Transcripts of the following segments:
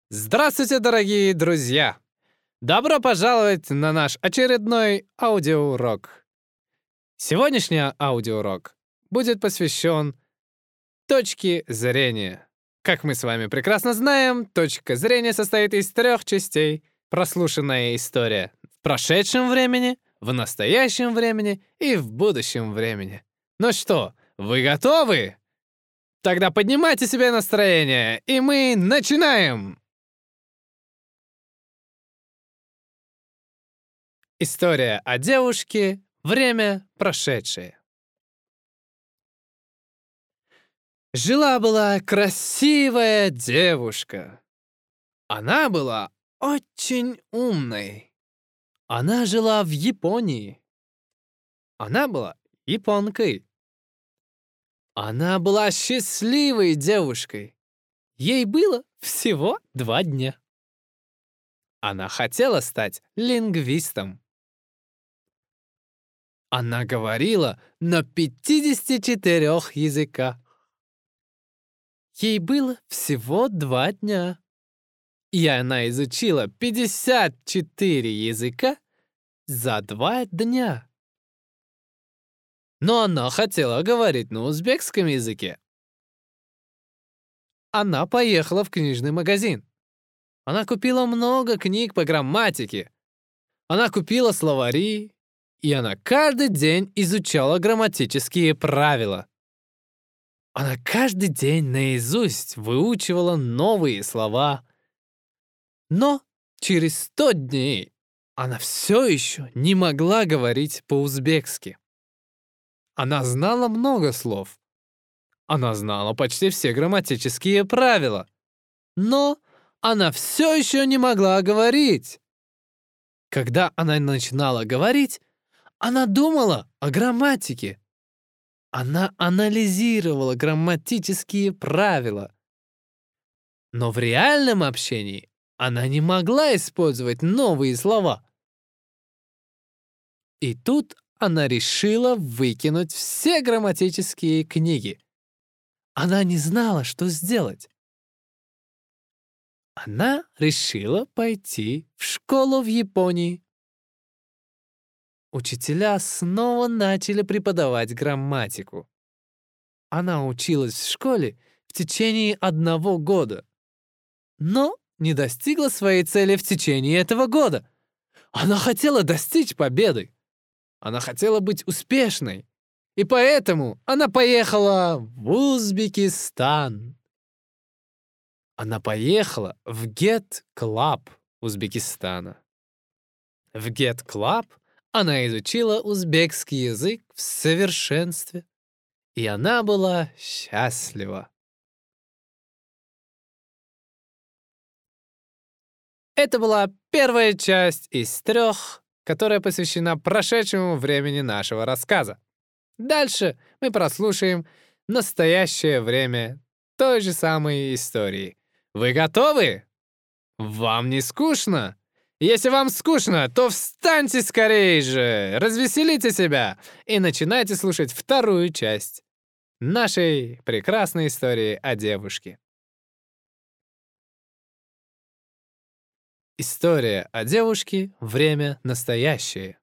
Здравствуйте, дорогие друзья! Добро пожаловать на наш очередной аудиоурок. Сегодняшний аудиоурок будет посвящен точке зрения. Как мы с вами прекрасно знаем, точка зрения состоит из 3 частей. Прослушанная история в прошедшем времени, в настоящем времени и в будущем времени. Ну что, вы готовы? Тогда поднимайте себе настроение, и мы начинаем! История о девушке, время прошедшее. Жила-была красивая девушка. Она была очень умной. Она жила в Японии. Она была японкой. Она была счастливой девушкой. Ей было всего 2 дня. Она хотела стать лингвистом. Она говорила на 54 языках. Ей было всего 2 дня. И она изучила 54 языка за 2 дня. Но она хотела говорить на узбекском языке. Она поехала в книжный магазин. Она купила много книг по грамматике. Она купила словари, и она каждый день изучала грамматические правила. Она каждый день наизусть выучивала новые слова. Но через 100 дней она все еще не могла говорить по-узбекски. Она знала много слов. Она знала почти все грамматические правила. Но она все еще не могла говорить. Когда она начинала говорить, она думала о грамматике. Она анализировала грамматические правила. Но в реальном общении она не могла использовать новые слова. И тут она решила выкинуть все грамматические книги. Она не знала, что сделать. Она решила пойти в школу в Японии. Учителя снова начали преподавать грамматику. Она училась в школе в течение 1 года, но не достигла своей цели в течение этого года. Она хотела достичь победы. Она хотела быть успешной. И поэтому она поехала в Узбекистан. Она поехала в Get Club Узбекистана. В Get Club она изучила узбекский язык в совершенстве. И она была счастлива. Это была первая часть из 3, которая посвящена прошедшему времени нашего рассказа. Дальше мы прослушаем настоящее время той же самой истории. Вы готовы? Вам не скучно? Если вам скучно, то встаньте скорее же, развеселите себя и начинайте слушать 2 часть нашей прекрасной истории о девушке. История о девушке, время настоящее.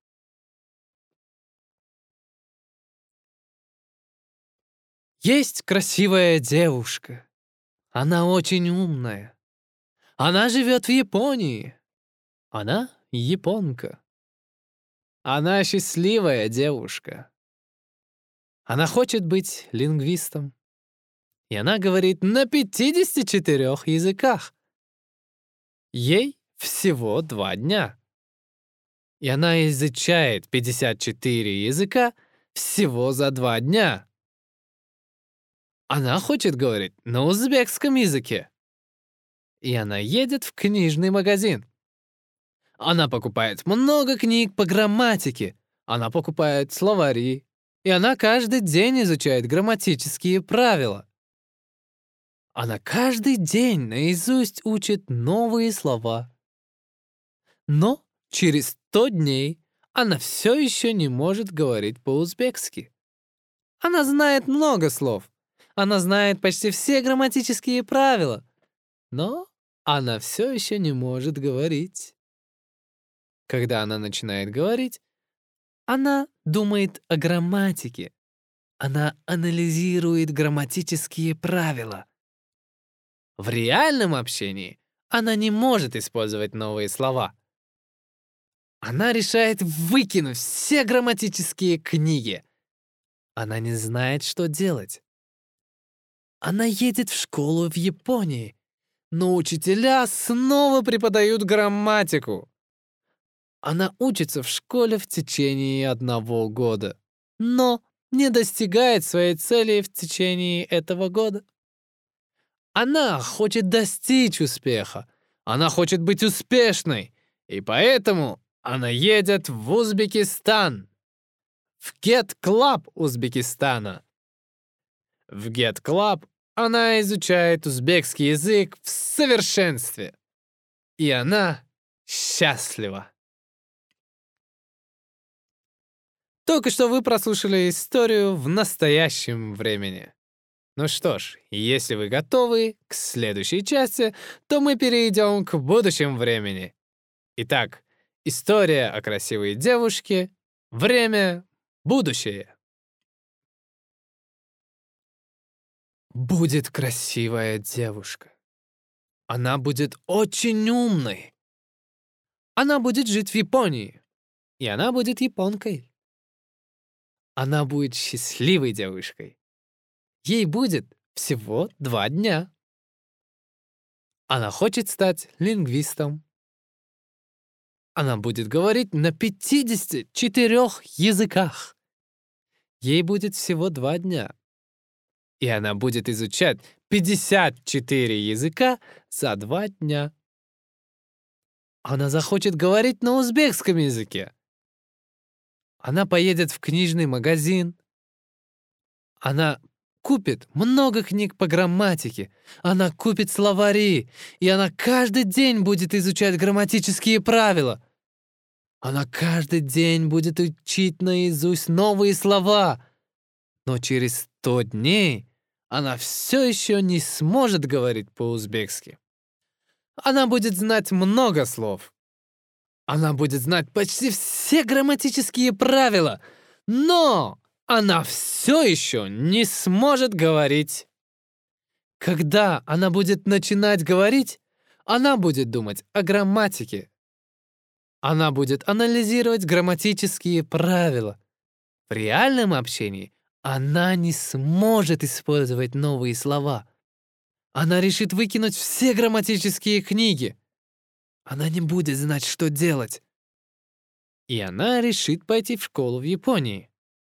Есть красивая девушка. Она очень умная. Она живет в Японии. Она японка. Она счастливая девушка. Она хочет быть лингвистом. И она говорит на 54 языках. Ей всего 2 дня. И она изучает 54 языка всего за 2 дня. Она хочет говорить на узбекском языке. И она едет в книжный магазин. Она покупает много книг по грамматике. Она покупает словари. И она каждый день изучает грамматические правила. Она каждый день наизусть учит новые слова. Но через 100 дней она все еще не может говорить по-узбекски. Она знает много слов. Она знает почти все грамматические правила. Но она все еще не может говорить. Когда она начинает говорить, она думает о грамматике. Она анализирует грамматические правила. В реальном общении она не может использовать новые слова. Она решает выкинуть все грамматические книги. Она не знает, что делать. Она едет в школу в Японии, но учителя снова преподают грамматику. Она учится в школе в течение 1 года, но не достигает своей цели в течение этого года. Она хочет достичь успеха. Она хочет быть успешной. И поэтому она едет в Узбекистан. В Get Club Узбекистана. В Get Club она изучает узбекский язык в совершенстве. И она счастлива. Только что вы прослушали историю в настоящем времени. Ну что ж, если вы готовы к следующей части, то мы перейдем к будущему времени. Итак, история о красивой девушке, время, будущее. Будет красивая девушка. Она будет очень умной. Она будет жить в Японии. И она будет японкой. Она будет счастливой девушкой. Ей будет всего 2 дня. Она хочет стать лингвистом. Она будет говорить на 54 языках. Ей будет всего 2 дня. И она будет изучать 54 языка за 2 дня. Она захочет говорить на узбекском языке. Она поедет в книжный магазин. Она купит много книг по грамматике. Она купит словари. И она каждый день будет изучать грамматические правила. Она каждый день будет учить наизусть новые слова. Но через 100 дней она все еще не сможет говорить по-узбекски. Она будет знать много слов. Она будет знать почти все грамматические правила, но она все еще не сможет говорить. Когда она будет начинать говорить, она будет думать о грамматике. Она будет анализировать грамматические правила. В реальном общении она не сможет использовать новые слова. Она решит выкинуть все грамматические книги. Она не будет знать, что делать. И она решит пойти в школу в Японии.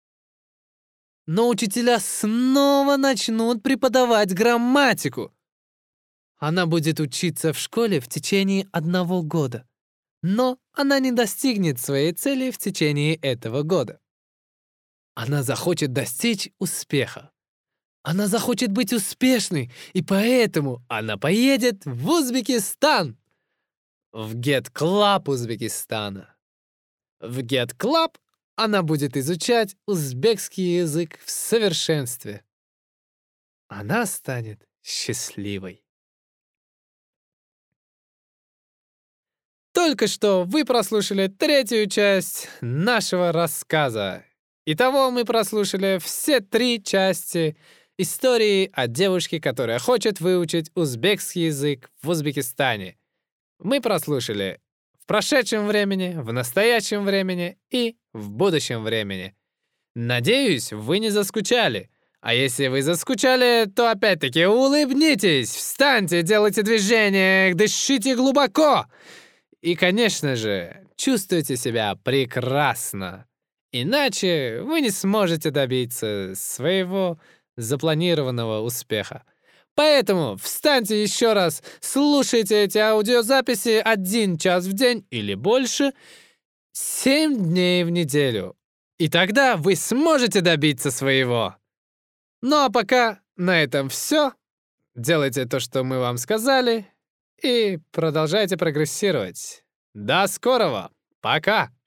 Но учителя снова начнут преподавать грамматику. Она будет учиться в школе в течение 1 года. Но она не достигнет своей цели в течение этого года. Она захочет достичь успеха. Она захочет быть успешной, и поэтому она поедет в Узбекистан. В Get Club Узбекистана. В Get Club она будет изучать узбекский язык в совершенстве. Она станет счастливой. Только что вы прослушали 3-ю часть нашего рассказа. Итого мы прослушали все 3 части истории о девушке, которая хочет выучить узбекский язык в Узбекистане. Мы прослушали в прошедшем времени, в настоящем времени и в будущем времени. Надеюсь, вы не заскучали. А если вы заскучали, то опять-таки улыбнитесь, встаньте, делайте движения, дышите глубоко. И, конечно же, чувствуйте себя прекрасно. Иначе вы не сможете добиться своего запланированного успеха. Поэтому встаньте еще раз, слушайте эти аудиозаписи 1 час в день или больше, 7 дней в неделю. И тогда вы сможете добиться своего. Ну а пока на этом все. Делайте то, что мы вам сказали, и продолжайте прогрессировать. До скорого. Пока.